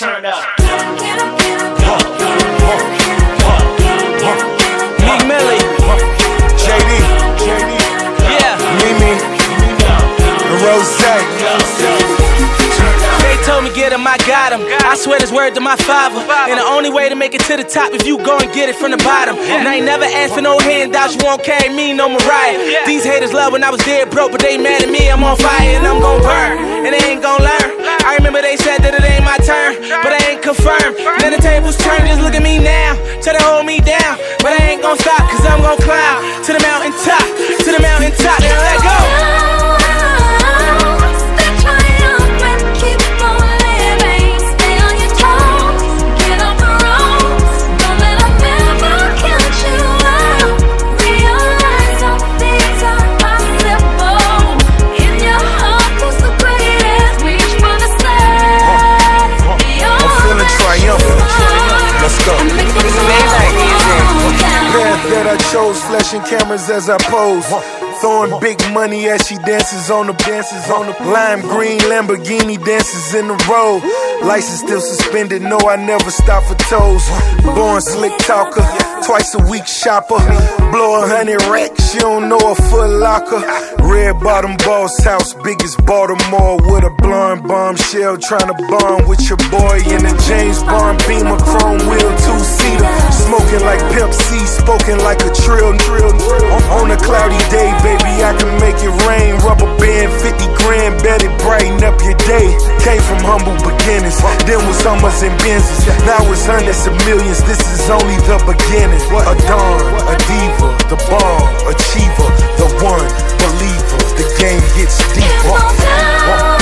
turn up. Meek Millie, JD, yeah. Mimi, and Rose. They told me get him, I got him. I swear this word to my father. And the only way to make it to the top if you go and get it from the bottom. And I ain't never asked for no handouts, you won't carry me, no Mariah. These haters love when I was dead broke, but they mad at me, I'm on fire and I'm gon' burn. And they ain't gon' learn. I remember they said that it ain't my turn, but I ain't confirmed. Then the tables turn, just look at me now. Try to hold me down, but I ain't gon' stop, cause I'm gon' climb to the mountain top, to the mountain top, then let go. That I chose, flashing cameras as I pose, throwing big money as she dances on the lime green Lamborghini dances in the road. License still suspended, no, I never stop for toes. Born slick talker, twice a week shopper. Blow 100 racks, she don't know a Foot Locker. Red bottom boss house, biggest Baltimore, with a blonde bombshell. Tryna bond with your boy in a James Bond Beamer, chrome wheel, two-seater. Smoking like Pimp C, spoken like a trill. On a cloudy day, baby, I can make it rain. Rubber band, 50 grand, bet it brighten up your day. Came from humble beginnings, then was Hummers and Benzes. Now it's hundreds of millions, this is only the beginning. A dawn, a diva, the bomb, achiever, the one believer. The game gets deeper.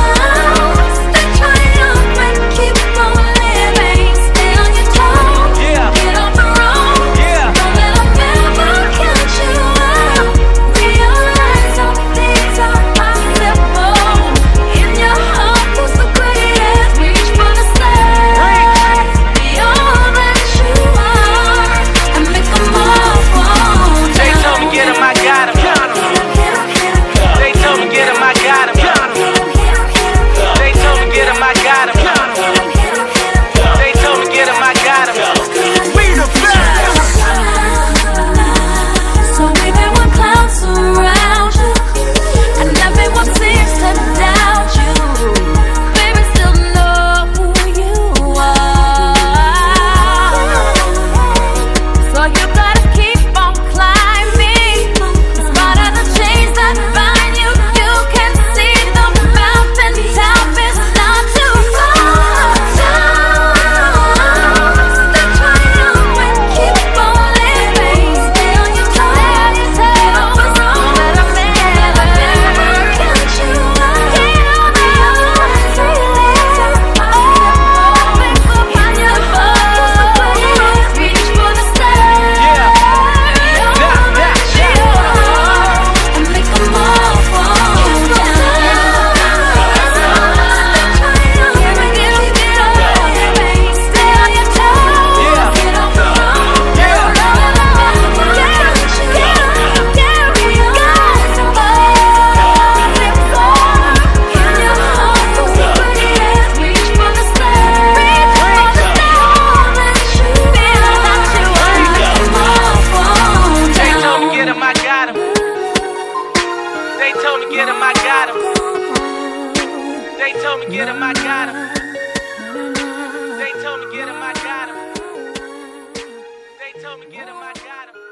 They told me get him, I got him. They told me get him, I got him. They told me get him, I got him.